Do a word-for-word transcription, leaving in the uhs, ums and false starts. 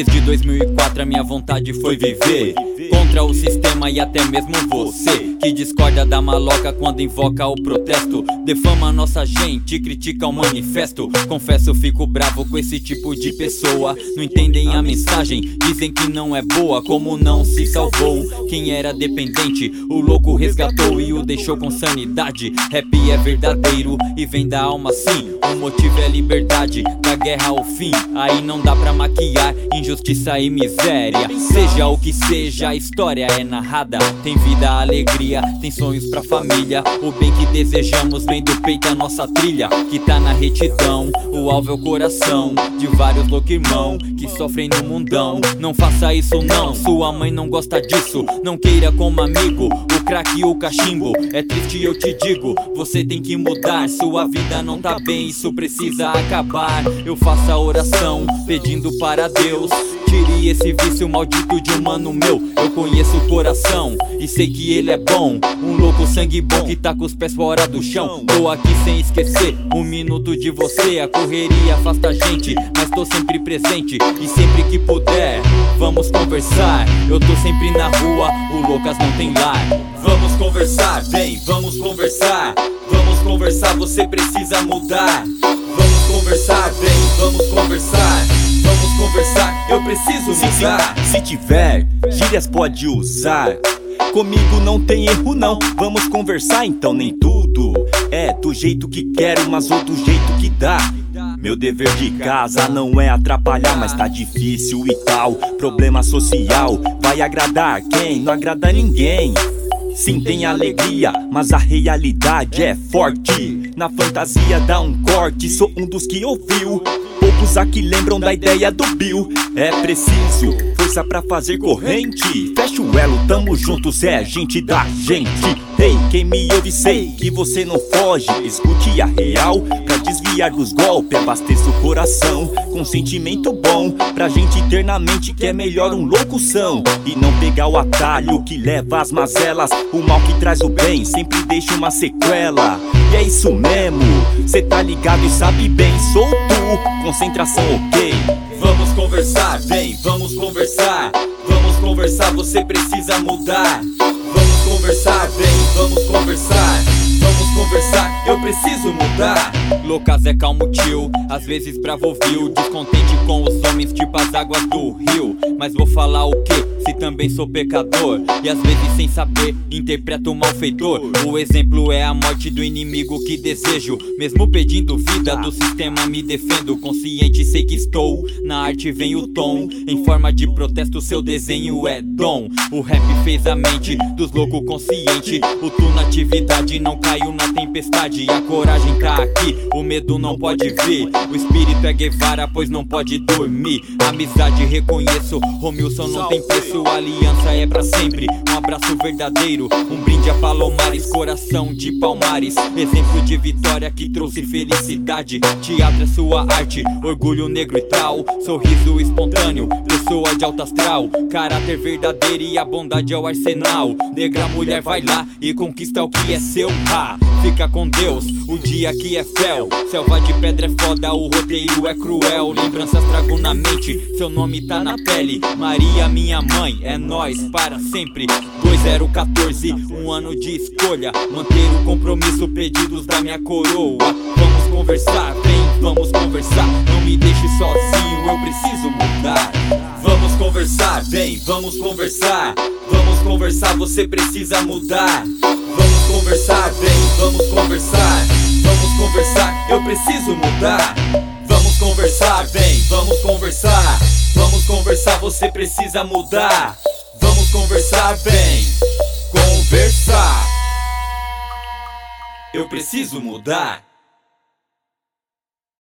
Desde dois mil e quatro a minha vontade foi viver contra o sistema e até mesmo você que discorda da maloca quando invoca o protesto. Defama nossa gente, critica o manifesto. Confesso, fico bravo com esse tipo de pessoa. Não entendem a mensagem, dizem que não é boa. Como não se salvou quem era dependente, o louco resgatou e o deixou com sanidade. Rap é verdadeiro e vem da alma sim. O motivo é liberdade, da guerra ao fim. Aí não dá pra maquiar injustiça e miséria. Seja o que seja, a história é narrada. Tem vida, alegria, tem sonhos pra família. O bem que desejamos vem do peito, a nossa trilha que tá na retidão. O alvo é o coração de vários loucos irmão que sofrem no mundão. Não faça isso não, sua mãe não gosta disso. Não queira como amigo o crack e o cachimbo. É triste eu te digo, você tem que mudar. Sua vida não tá bem, isso precisa acabar. Eu faço a oração pedindo para Deus, tire esse vício maldito de um mano meu. Eu conheço o coração e sei que ele é bom. Um louco sangue bom que tá com os pés fora do chão. Tô aqui sem esquecer um minuto de você. A correria afasta a gente, mas tô sempre presente. E sempre que puder, vamos conversar. Eu tô sempre na rua, o Loucas não tem lar. Vamos conversar, vem, vamos conversar. Vamos conversar, você precisa mudar. Vamos conversar, vem, vamos conversar. Vamos conversar, eu preciso mudar. Se, se, se tiver, gírias pode usar. Comigo não tem erro não, vamos conversar então. Nem tudo é do jeito que quero, mas outro jeito que dá. Meu dever de casa não é atrapalhar, mas tá difícil e tal. Problema social, vai agradar quem? Não agrada ninguém. Sim, tem alegria, mas a realidade é forte. Na fantasia dá um corte, sou um dos que ouviu. Poucos aqui lembram da ideia do Bill. É preciso força pra fazer corrente. Fecha o elo, tamo juntos, é gente da gente. Ei, quem me ouve sei que você não foge. Escute a real pra desviar dos golpes. Abasteça o coração com sentimento bom, pra gente ter na mente que é melhor um locução e não pegar o atalho que leva as mazelas. O mal que traz o bem sempre deixa uma sequela. E é isso mesmo, cê tá ligado e sabe bem. Sou tu, concentração ok. Vamos conversar, vem, vamos conversar. Vamos conversar, você precisa mudar. Vamos conversar, vem, vamos conversar. Vamos conversar, eu preciso mudar. Loucas é calmo tio, às vezes bravo vil. Descontente com os homens tipo as águas do rio. Mas vou falar o quê, se também sou pecador. E às vezes sem saber, interpreto o malfeitor. O exemplo é a morte do inimigo que desejo. Mesmo pedindo vida, do sistema me defendo. Consciente sei que estou, na arte vem o tom. Em forma de protesto seu desenho é dom. O rap fez a mente dos loucos consciente. O tu na atividade não caiu na tempestade. A coragem tá aqui, o medo não pode vir. O espírito é Guevara, pois não pode dormir. Amizade reconheço, Romilson não tem preço. A aliança é pra sempre, um abraço verdadeiro. Um brinde a Palomares, coração de Palmares. Exemplo de vitória que trouxe felicidade. Teatro é sua arte, orgulho negro e tal. Sorriso espontâneo, pessoa de alto astral. Caráter verdadeiro e a bondade é o arsenal. Negra mulher vai lá e conquista o que é seu. Ah, fica com Deus, o dia que é fel. Selva de pedra é foda, o roteiro é cruel. Lembranças trago na mente, seu nome tá na pele. Maria, minha mãe, é nós para sempre. Dois zero um quatro, um ano de escolha. Manter o compromisso, pedidos da minha coroa. Vamos conversar, vem, vamos conversar. Não me deixe sozinho, eu preciso mudar. Vamos conversar, vem, vamos conversar. Vamos conversar, você precisa mudar. Vamos conversar, vem, vamos conversar. Vamos conversar, eu preciso mudar. Vamos conversar, vem, vamos conversar. Vamos conversar, você precisa mudar. Vamos conversar, vem, conversar. Eu preciso mudar.